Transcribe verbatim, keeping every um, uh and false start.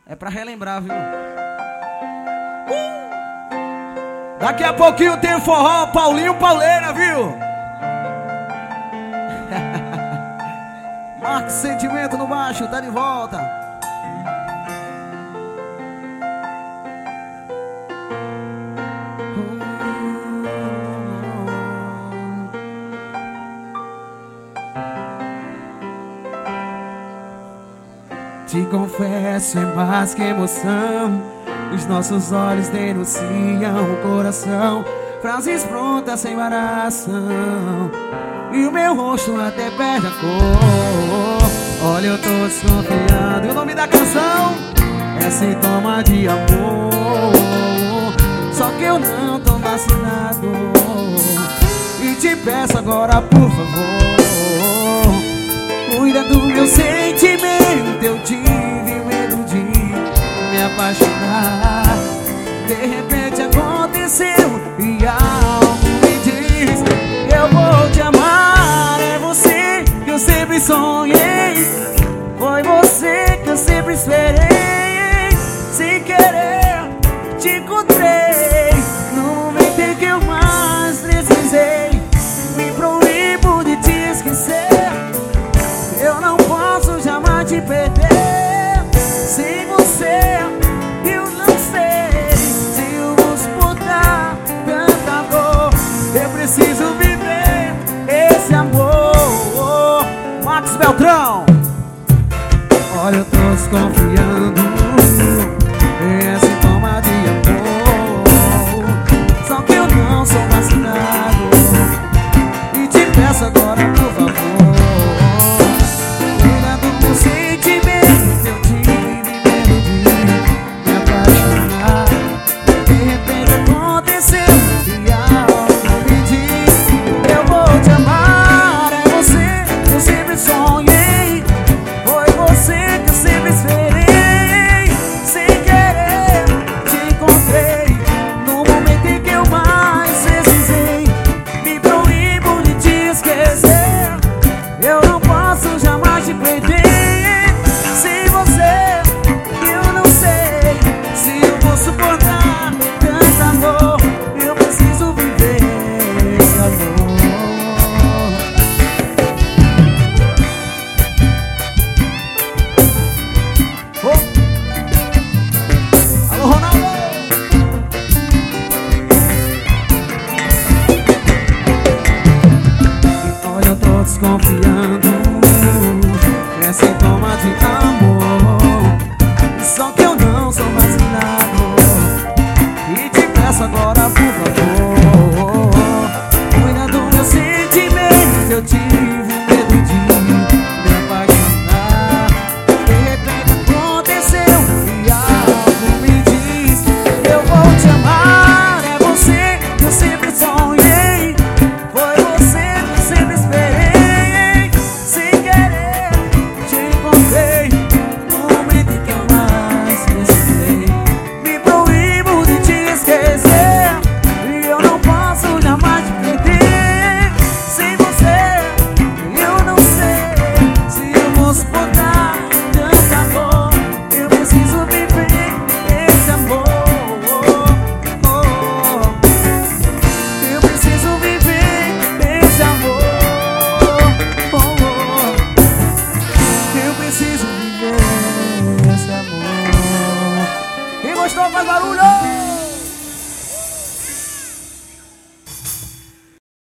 É pra relembrar, viu? Uh! Daqui a pouquinho tem forró, Paulinho Pauleira, viu? Marque Sentimento no baixo, tá de volta. Te confesso, é mais que emoção. Os nossos olhos denunciam o coração. Frases prontas sem variação. E o meu rosto até perde a cor. Olha, eu tô desconfiando. E o nome da canção é Sintoma de Amor. Só que eu não tô vacinado. E te peço agora, por favor, cuida do meu sentimento. Eu tive medo de me apaixonar. De repente aconteceu e algo me diz: eu vou te amar. É você que eu sempre sonhei. Foi você que eu sempre esperei. Sem querer te encontrei no momento em que eu mais precisei. Me proíbo de te esquecer. Eu não posso jamais te perder. Sem você eu não sei se eu vou suportar tanta dor. Eu preciso viver esse amor. Max Beltrão. Olha, eu tô desconfiando. É sintoma de amor. Só que eu não sou vacinado. E te peço agora, por favor, desconfiando, é sintoma de amor. Só que eu não sou vacinado. E te peço agora, por favor, cuida do meu sentimento. Eu tive medo de me apaixonar. De repente aconteceu e algo me diz: eu vou te amar. É você que eu sempre sonhei. Foi você que eu sempre esperei. Gostou? Faz barulho!